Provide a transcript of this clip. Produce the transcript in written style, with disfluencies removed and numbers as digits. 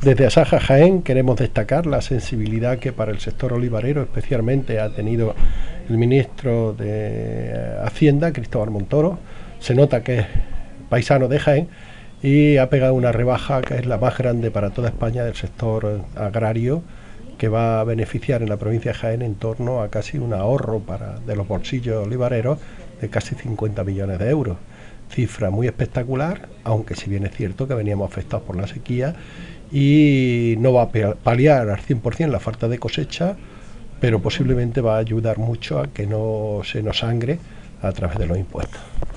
Desde Asaja Jaén queremos destacar la sensibilidad que para el sector olivarero especialmente ha tenido el ministro de Hacienda, Cristóbal Montoro. Se nota que es paisano de Jaén y ha pegado una rebaja que es la más grande para toda España del sector agrario, que va a beneficiar en la provincia de Jaén en torno a casi un ahorro de los bolsillos olivareros de casi 50 millones de euros. Cifra muy espectacular, aunque si bien es cierto que veníamos afectados por la sequía y no va a paliar al 100% la falta de cosecha, pero posiblemente va a ayudar mucho a que no se nos sangre a través de los impuestos.